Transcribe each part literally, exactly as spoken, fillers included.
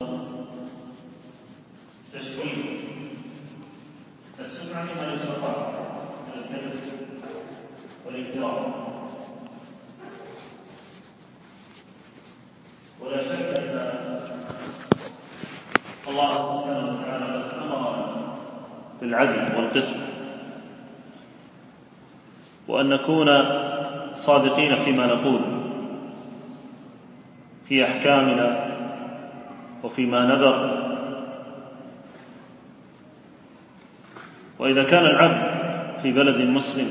تشويه السمعة مما يستطاع من الكذب والافتراء، ولا شك أن الله سبحانه وتعالى قد أمر بالعدل والقسط، وأن نكون صادقين فيما نقول في أحكامنا وفيما نذر. وإذا كان العبد في بلد مسلم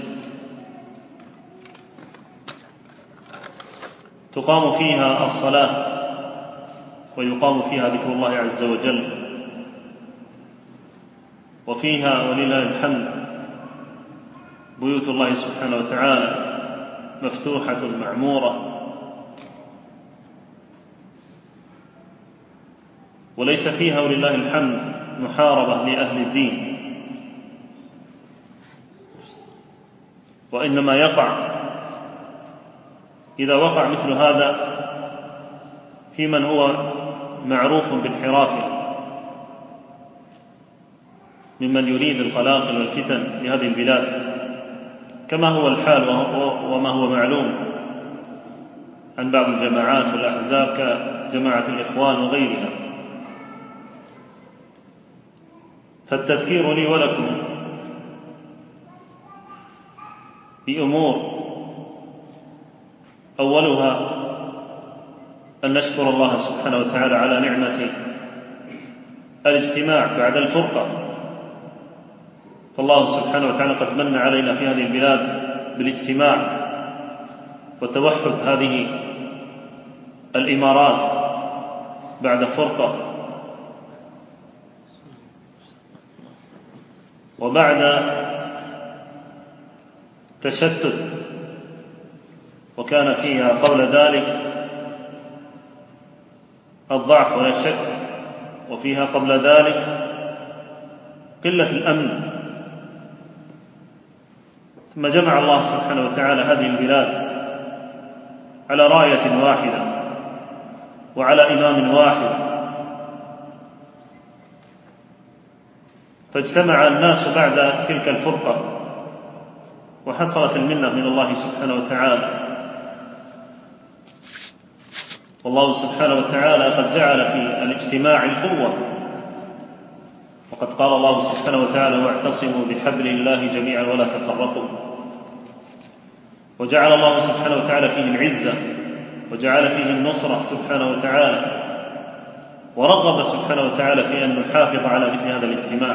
تقام فيها الصلاة ويقام فيها ذكر الله عز وجل، وفيها ولله الحمد بيوت الله سبحانه وتعالى مفتوحة معمورة، وليس فيها ولله الحمد محاربة لأهل الدين، وإنما يقع إذا وقع مثل هذا في من هو معروف بانحرافه ممن يريد القلاقل والفتن لهذه البلاد، كما هو الحال وما هو معلوم عن بعض الجماعات والأحزاب كجماعة الإخوان وغيرها. فالتذكير لي ولكم بأمور أولها أن نشكر الله سبحانه وتعالى على نعمة الاجتماع بعد الفرقة، فالله سبحانه وتعالى قد من علينا في هذه البلاد بالاجتماع وتوحد هذه الإمارات بعد فرقة، وبعد تشتت وكان فيها قبل ذلك الضعف ولا شك، وفيها قبل ذلك قلة الأمن، ثم جمع الله سبحانه وتعالى هذه البلاد على راية واحدة وعلى إمام واحد، فاجتمع الناس بعد تلك الفرقة وحصلت المنة من الله سبحانه وتعالى. والله سبحانه وتعالى قد جعل في الاجتماع القوة، وقد قال الله سبحانه وتعالى: واعتصموا بحبل الله جميعا ولا تفرقوا. وجعل الله سبحانه وتعالى فيه العزة، وجعل فيه النصرة سبحانه وتعالى، ورغب سبحانه وتعالى في أن نحافظ على مثل هذا الاجتماع.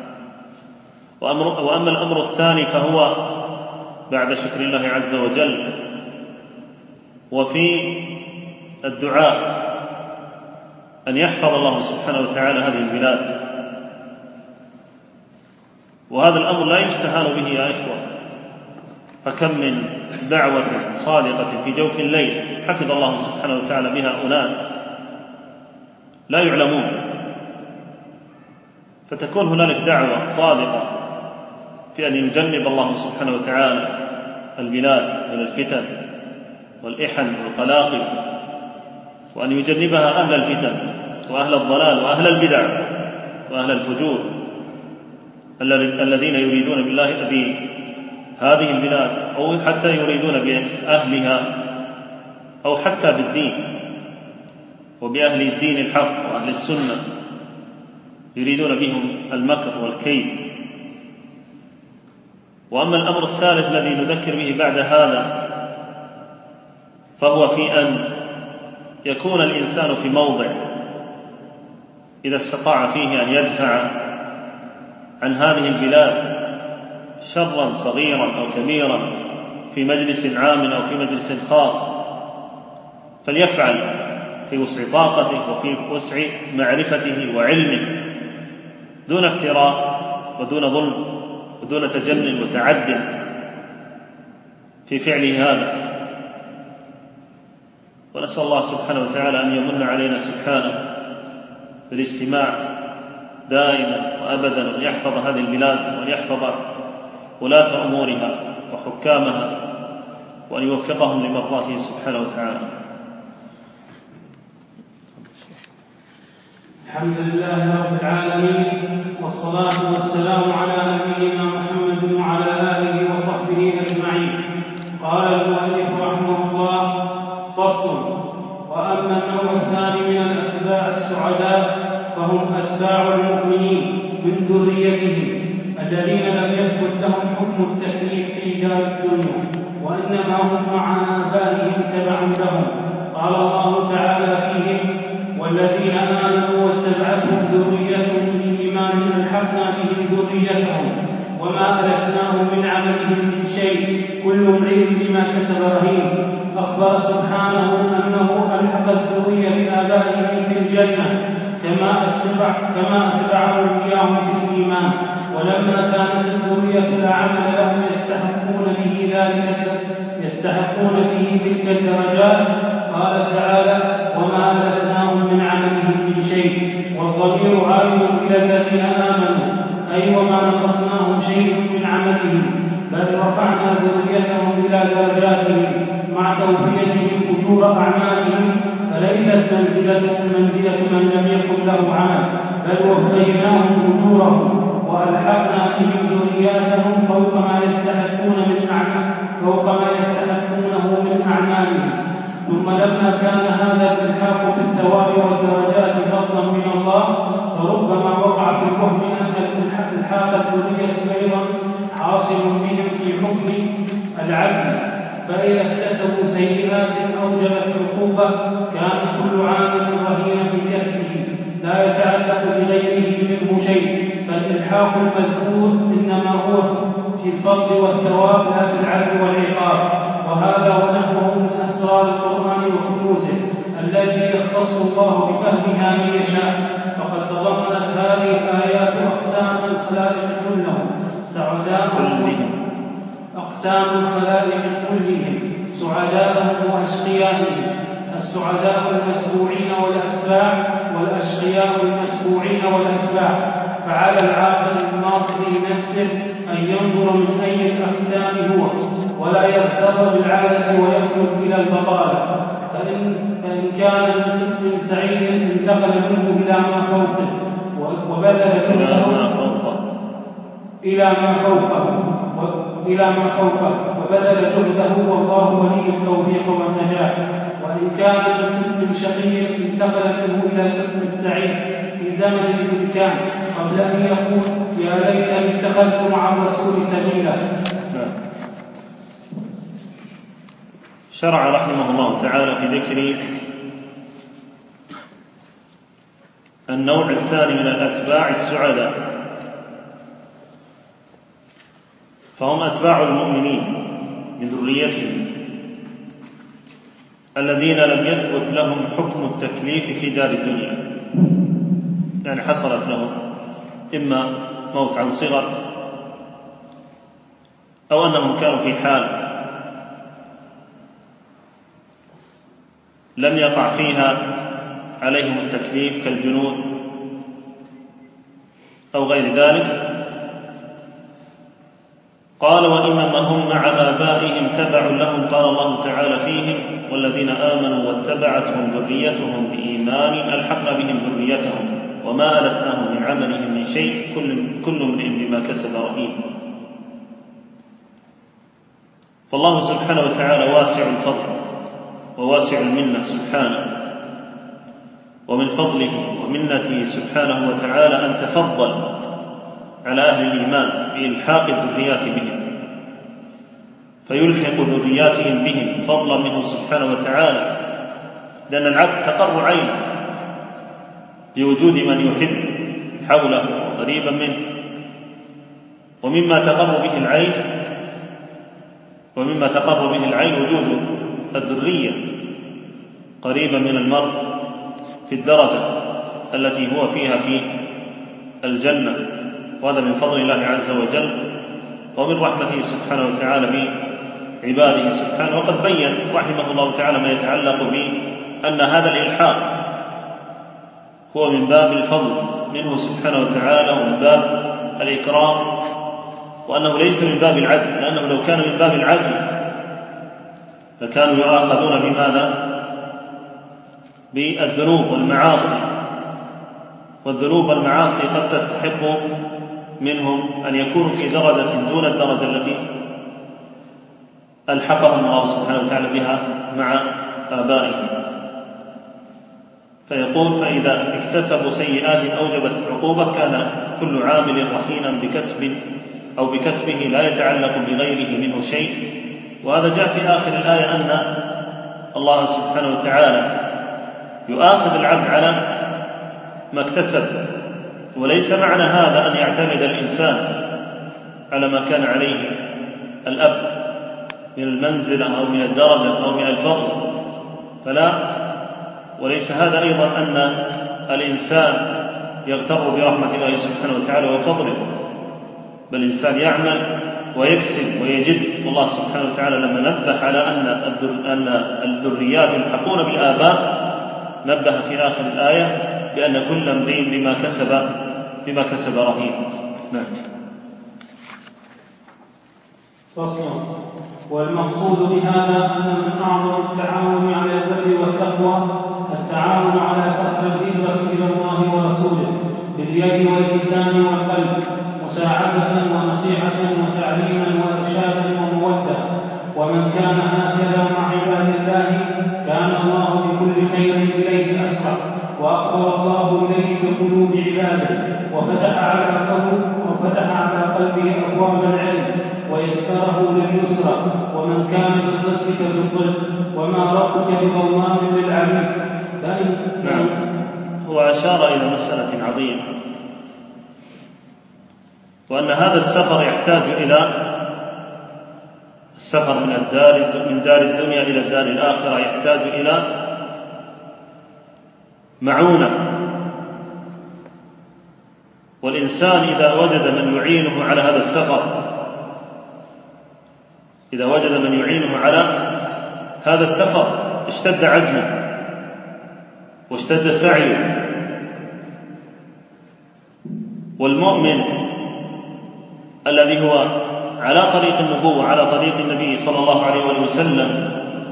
وأما الأمر الثاني فهو بعد شكر الله عز وجل وفي الدعاء أن يحفظ الله سبحانه وتعالى هذه البلاد، وهذا الأمر لا يستهان به يا إخوة، فكم من دعوة صادقة في جوف الليل حفظ الله سبحانه وتعالى بها أناس لا يعلمون، فتكون هنالك دعوة صادقة في أن يجنب الله سبحانه وتعالى البلاد من الفتن والإحن والقلاقل، وأن يجنبها أهل الفتن وأهل الضلال وأهل البدع وأهل الفجور الذين يريدون بالله بهذه البلاد، أو حتى يريدون بأهلها، أو حتى بالدين وبأهل الدين الحق وأهل السنة، يريدون بهم المكر والكيد. وأما الأمر الثالث الذي نذكر به بعد هذا فهو في أن يكون الإنسان في موضع إذا استطاع فيه أن يدفع عن هذه البلاد شرا صغيرا أو كبيرا في مجلس عام أو في مجلس خاص فليفعل في وسع طاقته وفي وسع معرفته وعلمه، دون افتراء ودون ظلم ودون تجنن وتعد في فعله هذا. ونسأل الله سبحانه وتعالى أن يمن علينا سبحانه بالاجتماع دائما وأبدا، وأن يحفظ هذه البلاد وأن يحفظ ولاة أمورها وحكامها، وأن يوفقهم لمرضاته سبحانه وتعالى. الحمد لله رب العالمين، والصلاة والسلام على نبينا محمد وعلى آله وصحبه أجمعين. قال المؤلف رحمه الله: فصل. وأما النوع الثاني من الأتباع السعداء فهم أتباع المؤمنين من ذريتهم الذين لم يثبت لهم حكم التكليف في دار الدنيا، وإنما هم مع آبائهم تبع لهم. قال الله تعالى فيهم: والذين آمنوا واتبعتهم ذريتهم بإيمان ألحقنا بهم ذريتهم وما ألتناهم من عملهم من شيء كل امرئ بما كسب رهين. أخبر سبحانه أنه ألحق الذرية بآبائهم في الجنة كما أتبع كما أتبعهم إياهم في الإيمان، ولما كانت الذرية لا عمل لهم يستحقون به ذلك يستحقون به تلك الدرجات، قال تعالى: وما ألتناهم من عملهم من شيء. والضمير عائد إلى الذين آمنوا، أي وما نقصناهم شيء من عملهم، بل رفعنا ذريتهم إلى درجاتهم مع توفيتهم أجور أعمالهم، فليست منزلتهم منزلة من لم يكن له عمل، بل وفيناهم أجورهم وألحقنا بهم ذرياتهم فوق ما يستحقون من أعمال فوق ما يستحقونه من أعمالهم. ثم لما كان هذا الإلحاق في الثواب والدرجات فضلا من الله، فربما وقع في الوهم أن الحاق الذرية أيضا حاصل بهم في حكم العدل، فإذا اكتسبوا سيئات أوجبت عقوبة كان كل عامل رهينا بكسبه لا يتعلق بغيره منه شيء، فالإلحاق المذكور إنما هو في الفضل والثواب لا في العدل والعقاب. وهذا ونحوه من أسرار القرآن وكنوزه التي يختص الله بفهمها من يشاء، فقد تضمنت هذه الآيات أقسام الخلائق كلهم سعداء أقسام الخلائق كلهم سعداء وأشقياء، السعداء المتبوعين والأتباع، والأشقياء المتبوعين والأتباع. فعلى العاقل الناصح لنفسه أن ينظر من أي الأقسام هو، ولا يغتر بالعادة ويخلد إلى البطالة، فإن, فإن كان من قسم سعيد انتقل منه إلى ما فوقه وبذل جهده إلى ما فوقه إلى ما فوقه وبذل جهده، والله ولي التوفيق والنجاح. وإن كان من قسم شقي انتقل منه إلى القسم السعيد في زمن الإمكان قبل أن يقول: يا ليتني اتخذت مع الرسول سبيلا. شرع رحمه الله تعالى في ذكر النوع الثاني من الأتباع السعداء، فهم أتباع المؤمنين من ذريتهم الذين لم يثبت لهم حكم التكليف في دار الدنيا، يعني حصلت لهم إما موت عن صغر أو أنهم كانوا في حال لم يقع فيها عليهم التكليف كالجنون أو غير ذلك. قال: وإنما هم مع آبائهم تبع لهم. قال الله تعالى فيهم: والذين آمنوا واتبعتهم ذريتهم بإيمان ألحقنا بهم ذريتهم وما ألتناهم من عملهم من شيء كل امرئ بما كسب رهين. فالله سبحانه وتعالى واسع الفضل وواسع المنة سبحانه، ومن فضله ومنته سبحانه وتعالى أن تفضل على أهل الإيمان بإلحاق الذريات بهم، فيلحق ذرياتهم بهم فضلا منه سبحانه وتعالى، لأن العبد تقر عينه بوجود من يحب حوله قريبا منه. ومما تقر به العين ومما تقر به العين وجود الذرية قريبا من المرء في الدرجة التي هو فيها في الجنة، وهذا من فضل الله عز وجل ومن رحمته سبحانه وتعالى بعباده سبحانه. وقد بين رحمه الله تعالى ما يتعلق بأن هذا الإلحاق هو من باب الفضل منه سبحانه وتعالى ومن باب الإكرام، وأنه ليس من باب العدل، لأنه لو كان من باب العدل فكانوا يؤاخذون بماذا؟ بالذنوب والمعاصي والذنوب والمعاصي قد تستحق منهم أن يكونوا في درجة دون الدرجة التي ألحقهم الله سبحانه وتعالى بها مع آبائهم. فيقول: فإذا اكتسبوا سيئات أوجبت العقوبة كان كل عامل رهينا بكسب أو بكسبه لا يتعلق بغيره منه شيء. وهذا جاء في آخر الآية أن الله سبحانه وتعالى يؤاخذ العبد على ما اكتسب، وليس معنى هذا أن يعتمد الإنسان على ما كان عليه الأب من المنزلة أو من الدرجة أو من الفضل، فلا. وليس هذا أيضا أن الإنسان يغتر برحمة الله سبحانه وتعالى وفضله، بل الإنسان يعمل ويكسب ويجد. والله سبحانه وتعالى لما نبه على أن الذريات يلحقون بالآباء نبه في آخر الآية بأن كل امرئ بما كسب بما كسب رهين. نعم. فصل. والمقصود بهذا أن من أعظم التعاون على البر والتقوى التعاون على سفر الهجرة إلى الله ورسوله باليد واللسان والقلب، مساعدة ونصيحة وتعليما وإرشادا ومودة. ومن كان هكذا مع عباد الله كان الله بكل خير إليه أسرع، وأقرب الله إليه بقلوب عباده، وفتح على قلبه وفتح على قلبه أبواب العلم ويسره لليسرى. ومن كان بضدك بالضد، وما ربك بظلام للعبيد. نعم. هو أشار إلى مسألة عظيمة، وأن هذا السفر يحتاج إلى السفر من الدار من دار الدنيا إلى الدار الآخرة، يحتاج إلى معونة. والإنسان إذا وجد من يعينه على هذا السفر إذا وجد من يعينه على هذا السفر اشتد عزمه واشتد سعيه. والمؤمن الذي هو على طريق النبوة على طريق النبي صلى الله عليه وسلم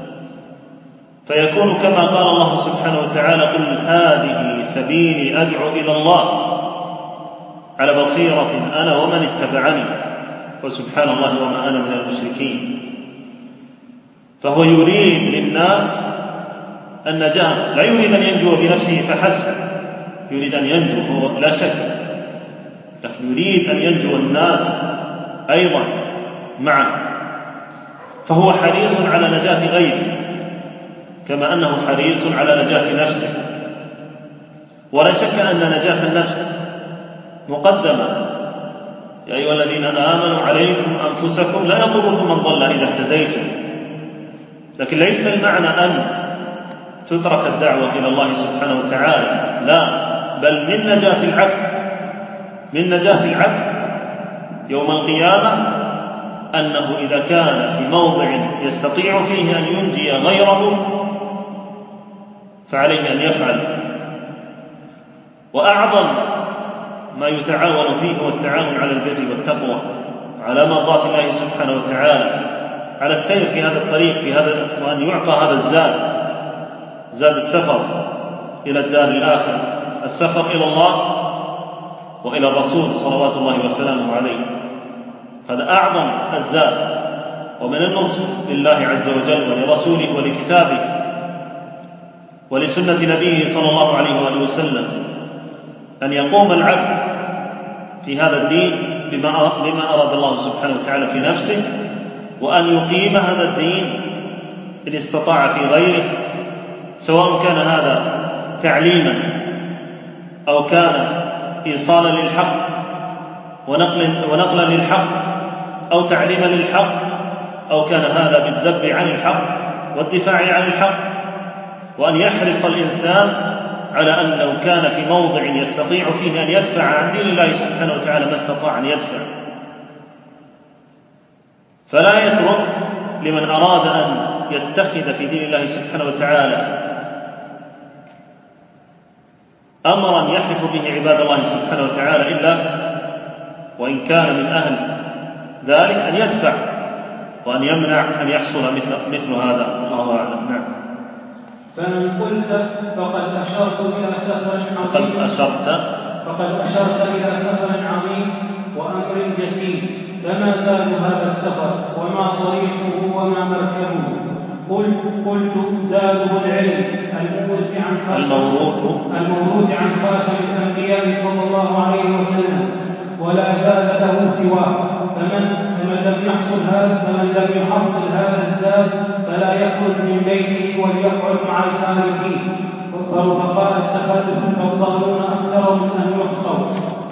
فيكون كما قال الله سبحانه وتعالى: قل هذه سبيلي أدعو إلى الله على بصيرة أنا ومن اتبعني وسبحان الله وما أنا من المشركين. فهو يريد للناس النجاة، لا يريد أن ينجو بنفسه فحسب، يريد أن ينجو هو لا شك، لكن يريد أن ينجو الناس أيضا معه. فهو حريص على نجاة غيره كما أنه حريص على نجاة نفسه. ولا شك أن نجاة النفس مقدمة. يا أيها الذين آمنوا عليكم أنفسكم لا يضركم من ضل إذا اهتديتم. لكن ليس المعنى أن تترك الدعوة إلى الله سبحانه وتعالى، لا، بل من نجاة العبد من نجاة العبد يوم القيامة أنه إذا كان في موضع يستطيع فيه أن ينجي غيره فعليه أن يفعل. وأعظم ما يتعاون فيه هو التعاون على البر والتقوى، على مرضاة الله سبحانه وتعالى، على السير في هذا الطريق في هذا، وأن يعطى هذا الزاد، زاد السفر إلى الدار الآخرة، السفر إلى الله وإلى الرسول صلوات الله وسلامه عليه. هذا أعظم الزاد. ومن النصر لله عز وجل ولرسوله ولكتابه ولسنة نبيه صلى الله عليه وآله وسلم أن يقوم العبد في هذا الدين بما بما أراد الله سبحانه وتعالى في نفسه، وأن يقيم هذا الدين إن استطاع في غيره، سواء كان هذا تعليما أو كان إيصالا للحق ونقل ونقلا للحق أو تعليما للحق، أو كان هذا بالذب عن الحق والدفاع عن الحق. وأن يحرص الإنسان على أن لو كان في موضع يستطيع فيه أن يدفع عن دين الله سبحانه وتعالى ما استطاع أن يدفع، فلا يترك لمن أراد أن يتخذ في دين الله سبحانه وتعالى أمرا يحلف به عباد الله سبحانه وتعالى إلا وإن كان من أهل ذلك أن يدفع وأن يمنع أن يحصل مثل, مثل هذا. الله أعلم. نعم. فإن قلت فقد أشرت إلى سفر فقد أشرت فقد أشرت إلى سفر عظيم وأمر جسيم، فما زاد هذا السفر وما طريقه وما مركبه؟ قلت قلت زاده العلم الموروث عن الموروث عن خاتم الأنبياء صلى الله عليه وسلم، ولا زاد له سواه. فمن فمن لم يحصل هذا فمن لم يحصل هذا الزاد فلا يخرج من بيته وليقعد مع الخالفين، فرفقاء التخلف الضالون أكثر من أن يحصوا،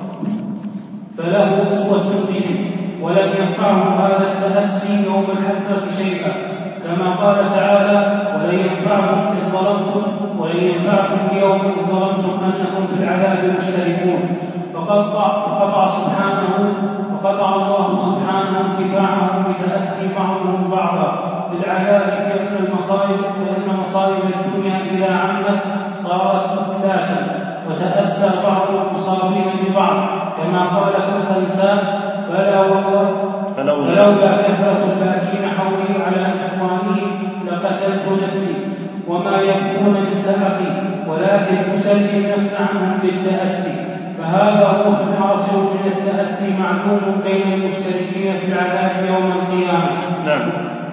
فله أسوة بهم، ولم ينفعه هذا التأسي يوم الحسرة شيئا، كما قال تعالى: ولن ينفعكم إذ ظلمتم ولن ينفعكم يوم إذ ظلمتم أنكم في العذاب مشتركون. فقطع سبحانه وقطع الله سبحانه انتفاعهم بتأسي بعضهم بعضا بالعذاب، لأن المصائب لأن مصائب الدنيا إذا عمت صارت أصلاتا، وتأسى بعض المصابين ببعض، كما قال الإنسان: فلا والله فلولا كثرة الباكين حولي على إخوانهم لقتلت نفسي، وما يبكون مثل أخي، ولكن أسلي النفس عنهم بالتأسي. فهذا هو الحاصل من التأسي معلوم بين المشتركين في العذاب يوم القيامة. نعم.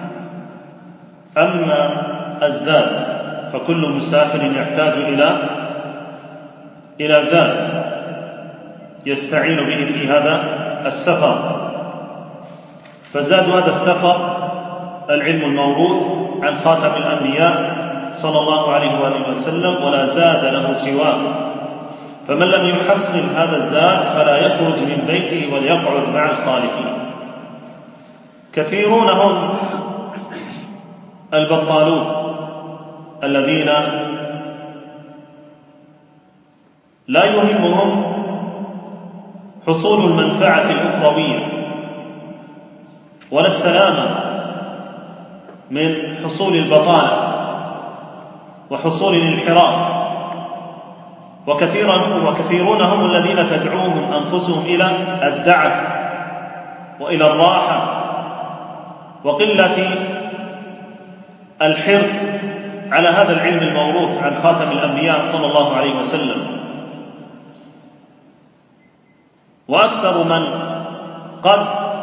أما الزاد فكل مسافر يحتاج إلى إلى زاد يستعين به في هذا السفر، فزاد هذا السفر العلم الموروث عن خاتم الأنبياء صلى الله عليه وآله وسلم، ولا زاد له سواه. فمن لم يحصل هذا الزاد فلا يخرج من بيته وليقعد مع الخالفين. كثيرون هم البطالون الذين لا يهمهم حصول المنفعة الأخروية ولا السلامة من حصول البطالة وحصول الانحراف، وكثيرون هم الذين تدعوهم أنفسهم إلى الدعة وإلى الراحة وقلة الحرص على هذا العلم الموروث عن خاتم الأنبياء صلى الله عليه وسلم. وأكثر من قد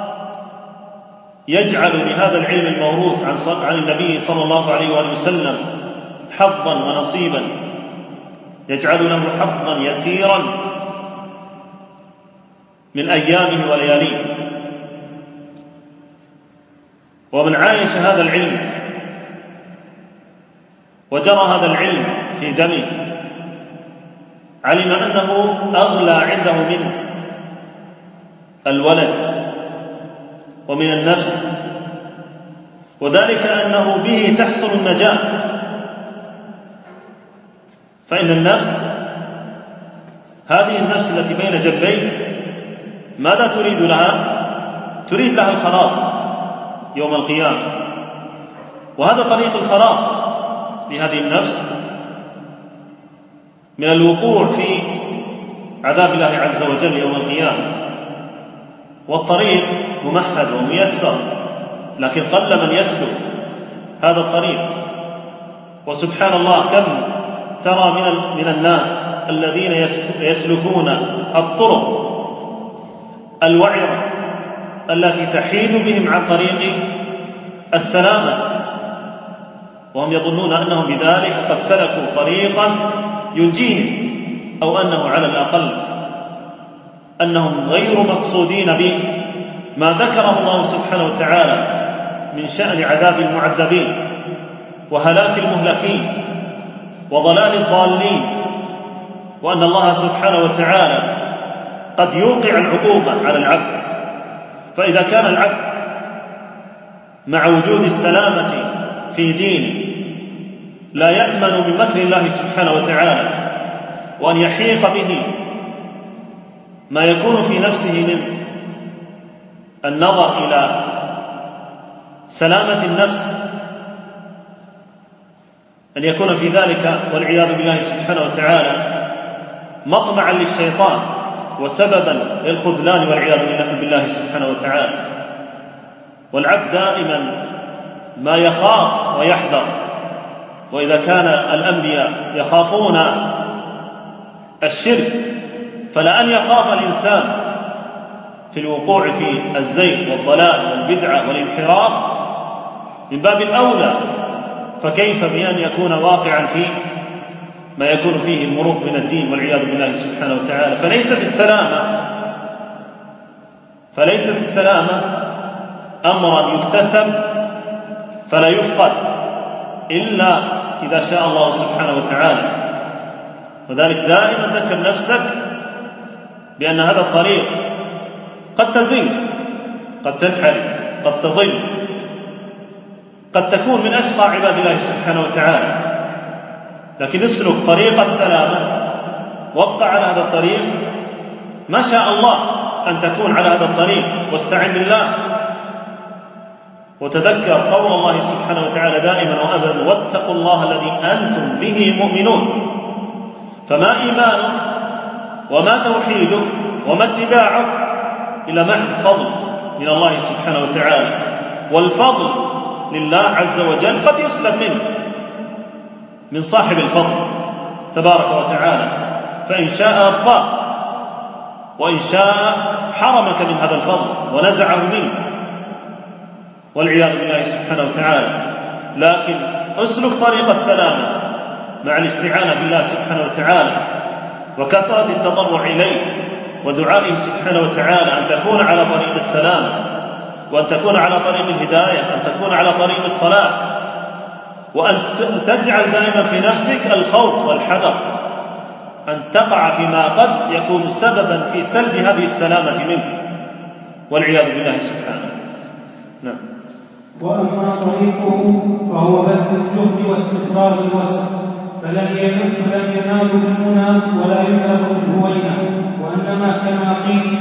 يجعل لهذا العلم الموروث عن النبي صلى الله عليه وآله وسلم حظا ونصيبا، يجعل له حظا يسيرا من أيامه ولياليه. ومن عايش هذا العلم وجرى هذا العلم في دمه علم أنه أغلى عنده من الولد ومن النفس، وذلك أنه به تحصل النجاة. فإن النفس هذه النفس التي بين جنبيك ماذا تريد لها؟ تريد لها الخلاص يوم القيامة، وهذا طريق الخلاص لهذه النفس من الوقوع في عذاب الله عز وجل يوم القيامة. والطريق ممهد وميسر، لكن قل من يسلك هذا الطريق. وسبحان الله كم ترى من من الناس الذين يسلكون الطرق الوعرة التي تحيد بهم عن طريق السلامة، وهم يظنون أنهم بذلك قد سلكوا طريقا ينجيهم، أو أنه على الأقل أنهم غير مقصودين بما ذكره الله سبحانه وتعالى من شأن عذاب المعذبين وهلاك المهلكين وضلال الضالين، وأن الله سبحانه وتعالى قد يوقع العقوبة على العبد. فإذا كان العبد مع وجود السلامة في دينه لا يأمن من مكر الله سبحانه وتعالى، وأن يحيط به ما يكون في نفسه من النظر إلى سلامة النفس، أن يكون في ذلك والعياذ بالله سبحانه وتعالى مطمعا للشيطان وسببا للخذلان والعياذ بالله سبحانه وتعالى. والعبد دائما ما يخاف ويحذر، وإذا كان الأنبياء يخافون الشرك فلأن يخاف الإنسان في الوقوع في الزيغ والضلال والبدعة والانحراف من باب الأولى، فكيف بأن يكون واقعا في ما يكون فيه المروق من الدين والعياذ بالله سبحانه وتعالى. فليست السلامة فليست السلامة أمرا يكتسب فلا يفقد إلا إذا شاء الله سبحانه وتعالى. وذلك دائما ذكر نفسك بأن هذا الطريق قد تزيغ، قد تنحرف، قد تضل، قد تكون من أشقى عباد الله سبحانه وتعالى، لكن اسلك طريق السلامة وابقى على هذا الطريق ما شاء الله أن تكون على هذا الطريق، واستعن بالله وتذكر قول الله سبحانه وتعالى دائما وأبدا: واتقوا الله الذي أنتم به مؤمنون. فما إيمانك وما توحيدك وما اتباعك إلا محض فضل من الله سبحانه وتعالى، والفضل لله عز وجل قد يسلب منه من صاحب الفضل تبارك وتعالى، فإن شاء أبقاك وإن شاء حرمك من هذا الفضل ونزعه منك والعياذ بالله سبحانه وتعالى. لكن اسلك طريق السلامة مع الاستعانة بالله سبحانه وتعالى وكثرة التضرع إليه ودعائه سبحانه وتعالى أن تكون على طريق السلامة، وأن تكون على طريق الهداية، أن تكون على طريق الصلاة، وأن تجعل دائما في نفسك الخوف والحذر أن تقع فيما قد يكون سببا في سلب هذه السلامة منك والعياذ بالله سبحانه. نعم. وأما طريقه فهو بذل الجهد واستثمار الوسع، فلن ينال بالمنى ولا يدرك بالهوينة، وإنما كما قيل: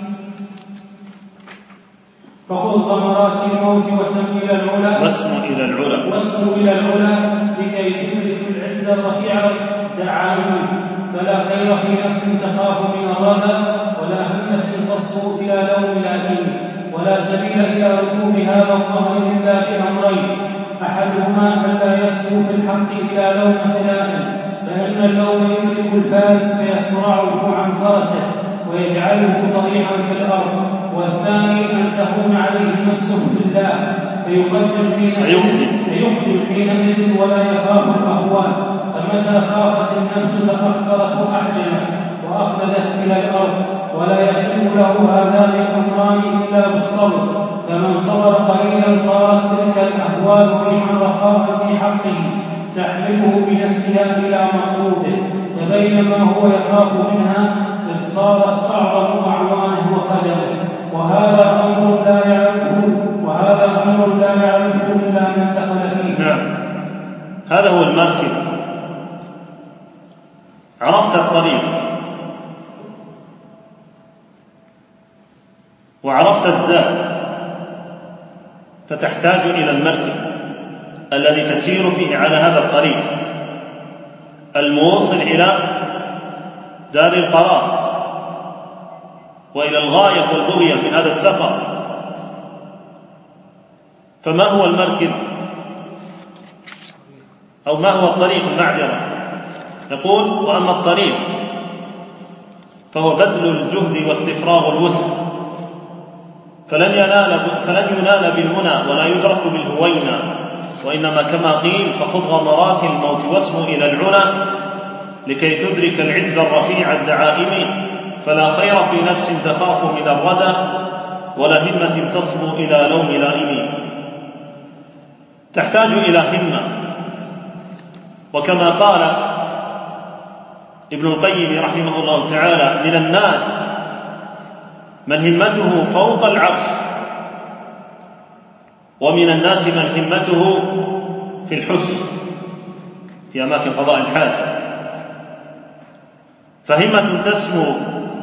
فخذ ثمرات الموت وسم إلى العلا واسم إلى العلا واسم إلى العلا لكي تدرك العز الرفيع دعائم. فلا خير في نفس تخاف من الردى، ولا همة تصبو إلى لوم الأثيم، ولا سبيل إلى ركوب هذا الظهر إلا بأمرين: أحدهما ألا يصبو في الحق إلى لوم خلاف، فإن اللوم يدرك الفارس فيصرعه عن فرسه ويجعله طريحا في الأرض، والثاني أن تهون عليه نفسه بالله فيقدم حينئذ ولا يخاف الأهوال. فمتى خافت النفس تأخرت أحجمت وأخلدت إلى الأرض، ولا يحسن له هذان الأمران إلا بالصبر. فمن صبر قليلا صارت تلك الأهوال ريحا رخاء في حقه تحمله بنفسها إلى مطلوبه، فبينما هو يخاف منها إذ صارت أعظم أعوانه وخدمه. وهذا أمر لا يعرفه وهذا أمر لا يعرفه إلا من دخل فيه. نعم، هذا هو المركب. عرفت الطريق وعرفت الزاد، فتحتاج إلى المركب الذي تسير فيه على هذا الطريق الموصل إلى دار القرار وإلى الغاية والبغية من هذا السفر. فما هو المركب أو ما هو الطريق؟ المعذرة. يقول: وأما الطريق فهو بذل الجهد واستفراغ الوسع، فلن ينال فلن ينال بالمنى ولا يدرك بالهوينة، وإنما كما قيل: فخذ غمرات الموت واسمو إلى العلا لكي تدرك العز الرفيع الدعائم. فلا خير في نفس تخاف من الردى، ولا همة تصبو إلى لوم لائم. تحتاج إلى همة، وكما قال ابن القيم رحمه الله تعالى: من الناس من همته فوق العرش، ومن الناس من همته في الحسن في أماكن قضاء الحاجة. فهمة تسمو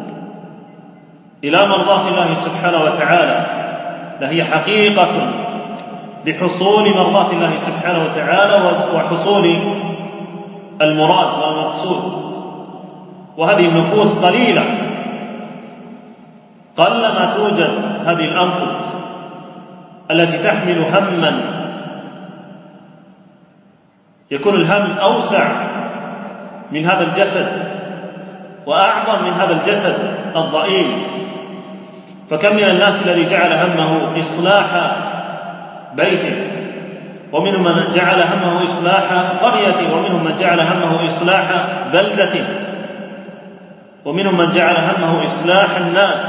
إلى مرضاة الله سبحانه وتعالى لهي حقيقة بحصول مرضاة الله سبحانه وتعالى وحصول المراد والمقصود. وهذه النفوس قليلة، قلما توجد هذه الأنفس التي تحمل هما يكون الهم أوسع من هذا الجسد، وأعظم من هذا الجسد الضئيل. فكم من الناس الذي جعل همه إصلاح بيته، ومنهم من جعل همه إصلاح قريته، ومنهم من جعل همه إصلاح بلدته، ومنهم من جعل همه إصلاح الناس.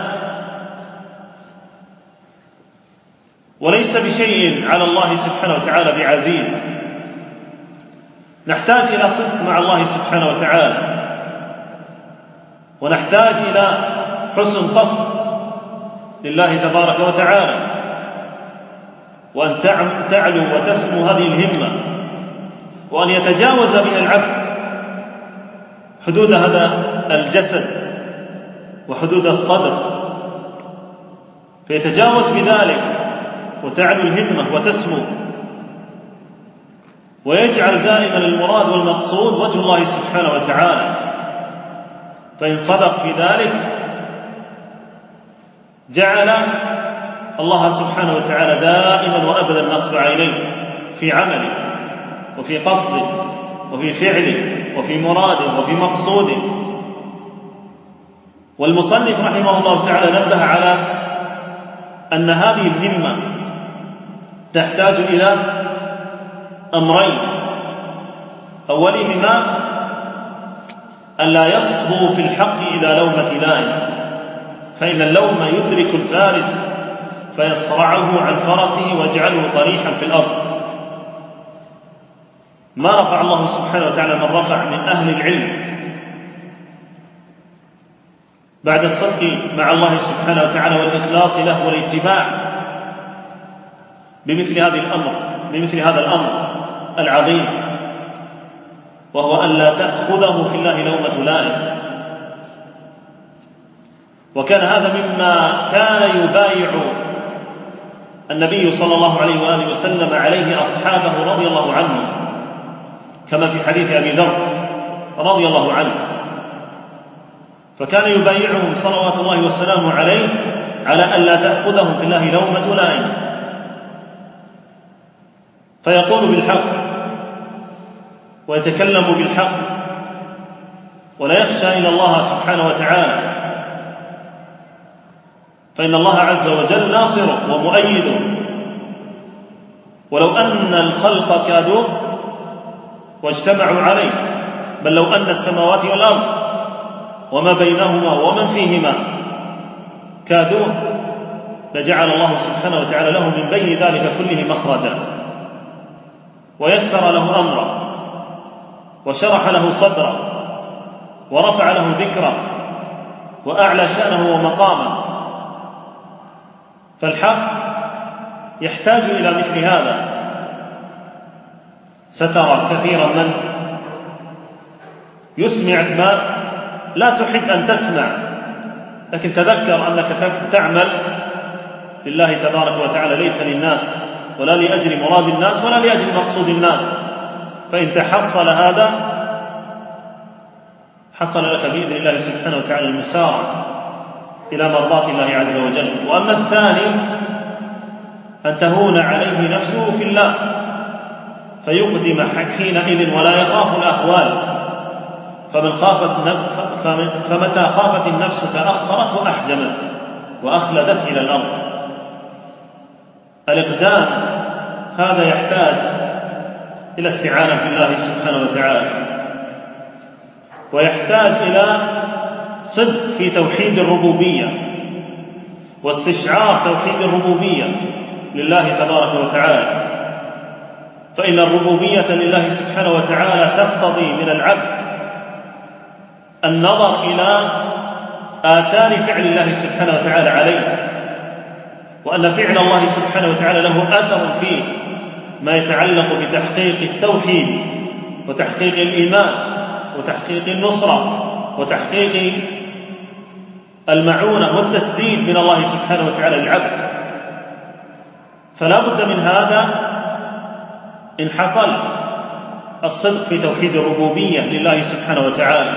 وليس بشيء على الله سبحانه وتعالى بعزيز. نحتاج إلى صدق مع الله سبحانه وتعالى، ونحتاج إلى حسن قصد لله تبارك وتعالى، وأن تعلو وتسمو هذه الهمة، وأن يتجاوز من العبد حدود هذا الجسد وحدود الصدر، فيتجاوز بذلك وتعلو الهمة وتسمو، ويجعل دائما المراد والمقصود وجه الله سبحانه وتعالى. فإن صدق في ذلك جعل الله سبحانه وتعالى دائما وأبدا نصب عينيه في عمله وفي قصده وفي فعله وفي مراده وفي مقصوده. والمصنف رحمه الله تعالى نبه على أن هذه الهمة تحتاج إلى أمرين: أولهما أن لا يصبو في الحق إلى لومة لائم، فإن اللوم يدرك الفارس فيصرعه عن فرسه ويجعله طريحا في الأرض. ما رفع الله سبحانه وتعالى من رفع من أهل العلم بعد الصدق مع الله سبحانه وتعالى والإخلاص له والاتباع بمثل هذه الأمر بمثل هذا الأمر العظيم، وهو أن لا تأخذه في الله لومة لائم. وكان هذا مما كان يبايع النبي صلى الله عليه وآله وسلم عليه أصحابه رضي الله عنهم، كما في حديث أبي ذر رضي الله عنه، فكان يبايعهم صلوات الله وسلامه عليه على أن لا تأخذهم في الله لومة لائم، فيقول بالحق ويتكلم بالحق ولا يخشى إلا الله سبحانه وتعالى، فإن الله عز وجل ناصره ومؤيده. ولو أن الخلق كادوا واجتمعوا عليه، بل لو أن السماوات والأرض وما بينهما ومن فيهما كادوه لجعل الله سبحانه وتعالى له من بين ذلك كله مخرجا، ويسر له أمره، وشرح له صدره، ورفع له ذكره، وأعلى شأنه ومقامه. فالحق يحتاج إلى مثل هذا. سترى كثيرا من يسمعك ما لا تحب أن تسمع، لكن تذكر أنك تعمل لله تبارك وتعالى، ليس للناس ولا لأجل مراد الناس ولا لأجل مقصود الناس. فإن تحصل هذا حصل لك بإذن الله سبحانه وتعالى المسارع إلى مرضاة الله عز وجل. وأما الثاني أن تهون عليه نفسه في الله فيقدم حينئذ ولا يخاف الأهوال، فمن خافت فمتى خافت النفس تأخرت وأحجمت وأخلدت إلى الأرض. الإقدام هذا يحتاج إلى استعانة بالله سبحانه وتعالى، ويحتاج إلى صدق في توحيد الربوبية واستشعار توحيد الربوبية لله تبارك وتعالى. فإن الربوبية لله سبحانه وتعالى تقتضي من العبد النظر إلى آثار فعل الله سبحانه وتعالى عليه، وأن فعل الله سبحانه وتعالى له أثر فيه ما يتعلق بتحقيق التوحيد وتحقيق الإيمان وتحقيق النصرة وتحقيق المعونة والتسديد من الله سبحانه وتعالى للعبد. فلا بد من هذا إن حصل الصدق في توحيد الربوبية لله سبحانه وتعالى،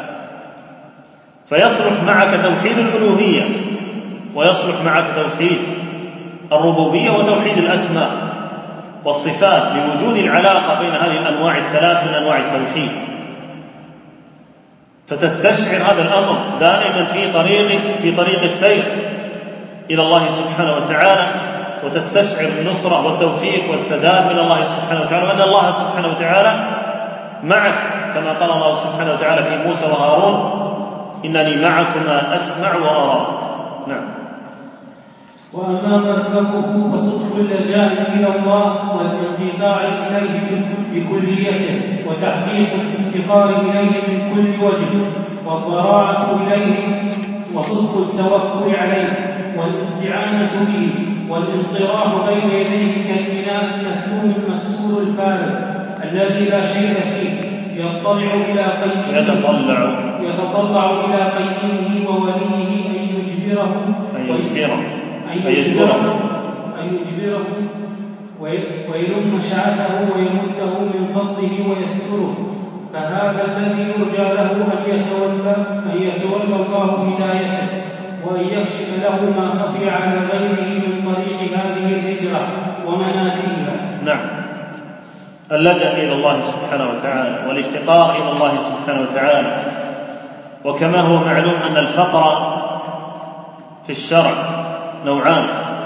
فيصلح معك توحيد الألوهية ويصلح معك توحيد الربوبية وتوحيد الأسماء والصفات لوجود العلاقة بين هذه الأنواع الثلاث من أنواع التوحيد. فتستشعر هذا الأمر دائما في طريقك في طريق السير إلى الله سبحانه وتعالى، وتستشعر النصرة والتوفيق والسداد من الله سبحانه وتعالى، وأن الله سبحانه وتعالى معك، كما قال الله سبحانه وتعالى في موسى وهارون: إنني معكما أسمع وأرى. نعم. وأما مركبه فصدق اللجاء إلى الله والانقطاع إليه بكليته، وتحقيق الافتقار إليه من كل وجه، والضراعة إليه، وصدق التوكل عليه، والاستعانة به، والانطراح بين يديه كالإناء المسلول المكسور الفارغ الذي لا شيء فيه، يطلع إلى قيمه يتطلع يتطلع إلى قيمه ووليه أن يجبره أن يجبره أن يجبره أن يجبره ويلم شعثه ويمده من فضله ويستره، فهذا الذي يرجى له أن يتولى أن يتولى الله هدايته، وأن يكشف له ما خفي على غيره من طريق هذه الهجرة ومنازلها. نعم. اللجأ إلى الله سبحانه وتعالى والافتقار إلى الله سبحانه وتعالى. وكما هو معلوم أن الفقر في الشرع نوعان: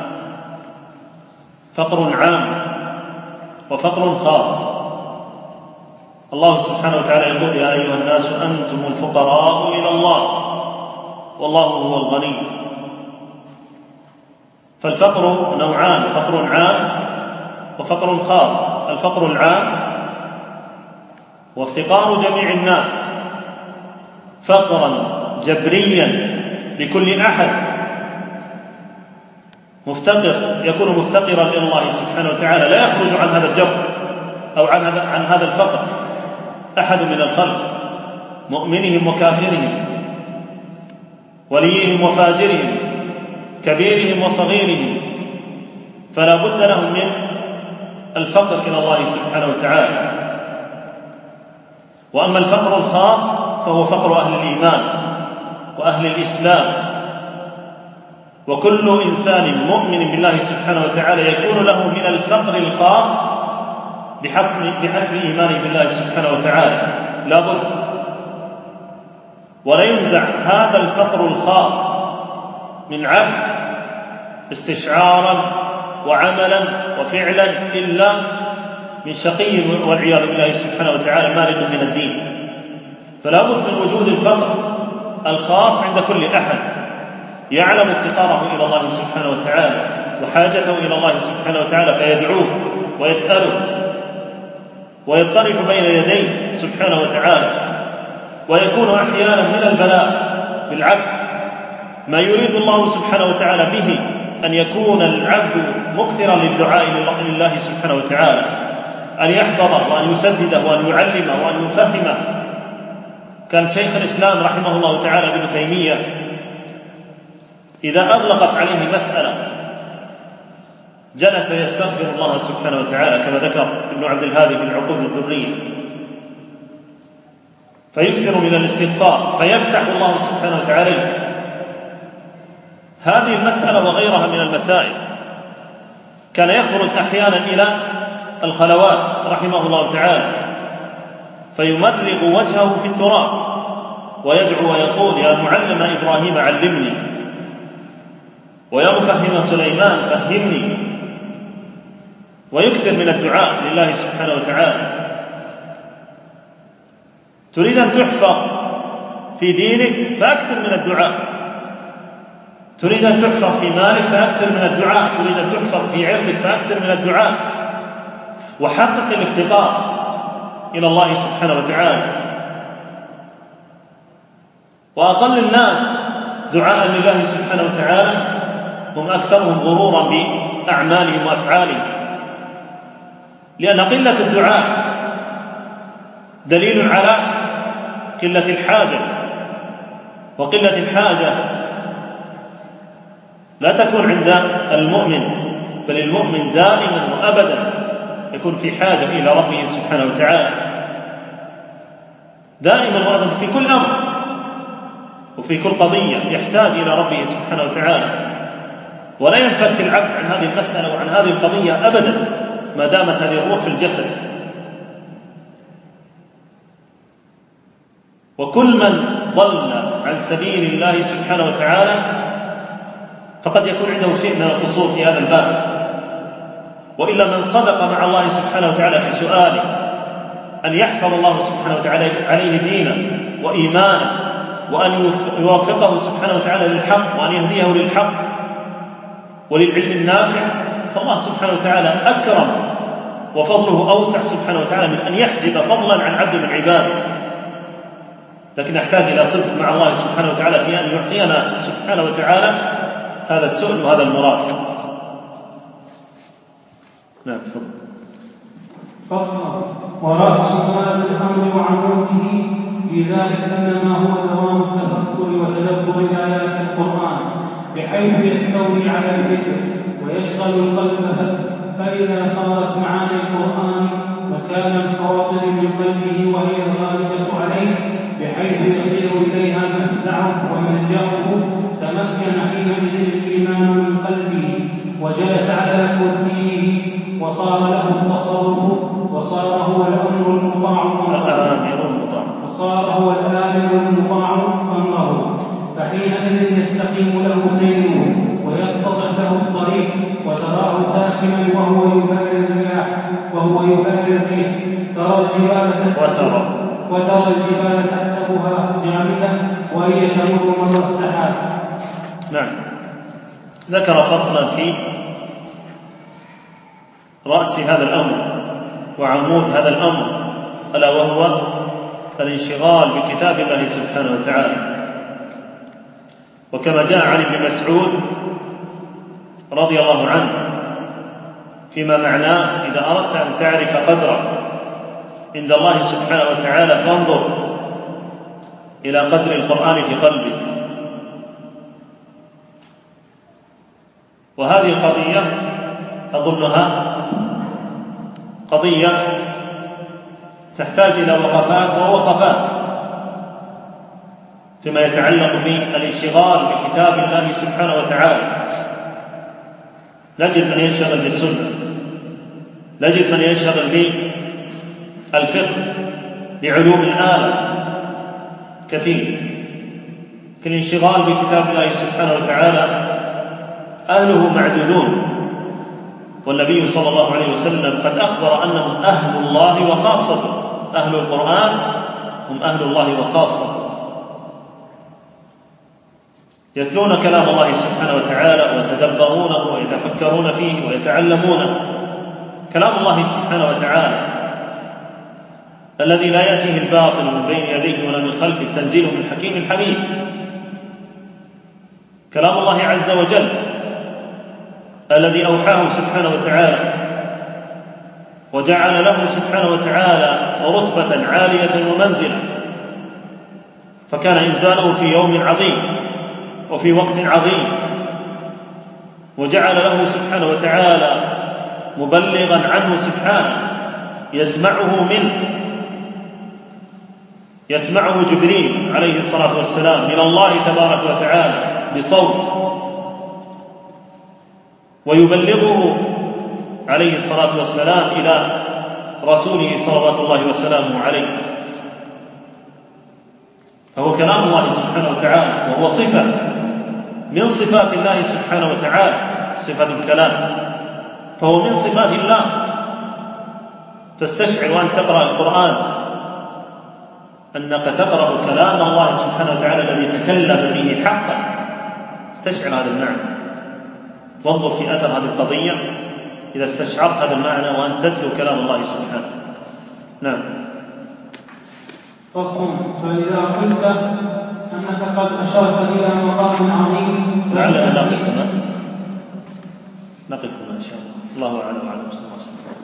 فقر عام وفقر خاص. الله سبحانه وتعالى يقول: يا أيها الناس أنتم الفقراء إلى الله والله هو الغني. فالفقر نوعان: فقر عام وفقر خاص. الفقر العام وافتقار جميع الناس فقرا جبريا لكل أحد مفتقر، يكون مفتقرا إلى الله سبحانه وتعالى، لا يخرج عن هذا الجبر أو عن هذا عن هذا الفقر أحد من الخلق، مؤمنهم وكافرهم، وليهم وفاجرهم، كبيرهم وصغيرهم، فلا بد لهم من الفقر إلى الله سبحانه وتعالى. وأما الفقر الخاص فهو فقر أهل الإيمان وأهل الإسلام. وكل إنسان مؤمن بالله سبحانه وتعالى يكون له من الفقر الخاص بحسب بحسب إيمانه بالله سبحانه وتعالى، لا بد. ولا ينزع هذا الفقر الخاص من عبد استشعارا وعملا وفعلا إلا من شقي والعياذ بالله سبحانه وتعالى مارد من الدين. فلا بد من وجود الفقر الخاص عند كل أحد يعلم افتقاره إلى الله سبحانه وتعالى وحاجته إلى الله سبحانه وتعالى، فيدعوه ويسأله ويضطرب بين يديه سبحانه وتعالى. ويكون أحيانا من البلاء بالعبد ما يريد الله سبحانه وتعالى به أن يكون العبد مكثرا للدعاء لله سبحانه وتعالى، أن يحفظه وأن يسدده وأن يعلمه وأن يفهمه. كان شيخ الإسلام رحمه الله تعالى ابن تيمية إذا أغلقت عليه مسألة جلس يستغفر الله سبحانه وتعالى، كما ذكر ابن عبد الهادي في العقود الدرية، فيكثر من الاستغفار فيفتح الله سبحانه وتعالى هذه المسألة وغيرها من المسائل. كان يخرج أحيانا إلى الخلوات رحمه الله تعالى فيمرغ وجهه في التراب ويدعو ويقول: يا معلم إبراهيم علمني، ويا مفهم سليمان فهمني. ويكثر من الدعاء لله سبحانه وتعالى. تريد أن تحفظ في دينك فأكثر من الدعاء، تريد أن تحفظ في مالك فأكثر من الدعاء، تريد أن تحفظ في عرضك فأكثر من الدعاء. وحقق الافتقار إلى الله سبحانه وتعالى. وأقل الناس دعاء لله سبحانه وتعالى هم أكثرهم غرورا بأعمالهم وأفعالهم، لأن قلة الدعاء دليل على قلة الحاجة، وقلة الحاجة لا تكون عند المؤمن، بل المؤمن دائما وأبدا يكون في حاجة إلى ربه سبحانه وتعالى دائما وأبدا في كل أمر وفي كل قضية يحتاج إلى ربه سبحانه وتعالى. ولا ينفك العبد عن هذه المسألة وعن هذه القضية أبدا ما دامت هذه الروح في الجسد. وكل من ضل عن سبيل الله سبحانه وتعالى فقد يكون عنده شيء من القصور في هذا الباب. وإلا من صدق مع الله سبحانه وتعالى في سؤاله أن يحفظ الله سبحانه وتعالى عليه دينه وإيمانه، وأن يوفقه سبحانه وتعالى للحق، وأن يهديه للحق وللعلم النافع، فالله سبحانه وتعالى أكرم وفضله أوسع سبحانه وتعالى من أن يحجب فضلا عن عبد من عباده. لكن نحتاج إلى صدق مع الله سبحانه وتعالى في أن يعطينا سبحانه وتعالى هذا السؤل وهذا المراد. نعم تفضل. فصل. ورأس هذا الأمر وعموده في ذلك إنما هو دوام التفكر وتدبر آيات القرآن بحيث يستولي على الذكر ويشغل القلب، فإذا صارت معاني القرآن مكان الخواطر من قلبه وهي الغالبة عليه بحيث يصير إليها مفزعه وملجأه، تمكن حينئذ الإيمان من قلبه وجلس على كرسيه وصار له التصرف وصار هو الأمر المطاع وصار هو الآمر المطاع أمره، فحينئذ يستقيم له سيره ويتضح له الطريق، وتراه ساكنا وهو يبارر الرياح وهو يبارر الريح، ترى الجبال تحسبها وترى الجبال تحسبها جامدة وهي تمر مر السحاب. نعم. ذكر فصلا في رأس هذا الأمر وعمود هذا الأمر، ألا وهو الانشغال بكتاب الله سبحانه وتعالى. وكما جاء عن ابن مسعود رضي الله عنه فيما معناه: إذا أردت أن تعرف قدره عند الله سبحانه وتعالى فانظر إلى قدر القرآن في قلبك. وهذه القضية أظنها قضية تحتاج إلى وقفات ووقفات فيما يتعلق بالانشغال بكتاب الله سبحانه وتعالى. نجد من ينشغل بالسنة، نجد من ينشغل بالفقه، بعلوم الآلة كثير. كالانشغال بكتاب الله سبحانه وتعالى أهله معدودون، والنبي صلى الله عليه وسلم قد أخبر أنهم أهل الله وخاصته. أهل القرآن هم أهل الله وخاصته، يتلون كلام الله سبحانه وتعالى ويتدبرونه ويتفكرون فيه ويتعلمونه. كلام الله سبحانه وتعالى الذي لا يأتيه الباطل من بين يديه ولا من خلفه، تنزيله من حكيم حميد. كلام الله عز وجل الذي أوحاه سبحانه وتعالى وجعل له سبحانه وتعالى رتبة عالية ومنزلة، فكان إنزاله في يوم عظيم وفي وقت عظيم، وجعل له سبحانه وتعالى مبلغا عنه سبحانه يسمعه منه، يسمعه جبريل عليه الصلاة والسلام من الله تبارك وتعالى بصوت، ويبلغه عليه الصلاة والسلام إلى رسوله صلوات الله وسلامه عليه. فهو كلام الله سبحانه وتعالى، وهو صفة من صفات الله سبحانه وتعالى، صفة الكلام، فهو من صفات الله. تستشعر وأن تقرأ القرآن أنك تقرأ كلام الله سبحانه وتعالى الذي تكلم به حقا، استشعر هذا المعنى، وانظر في أثر هذه القضية إذا استشعرت هذا المعنى وأن تتلو كلام الله سبحانه. نعم. فصل. فإذا قلت أنك قد أشرت إلى مقام عظيم لعل أن نقف هنا نقف هنا إن شاء الله. الله أعلم وعلى وسلم.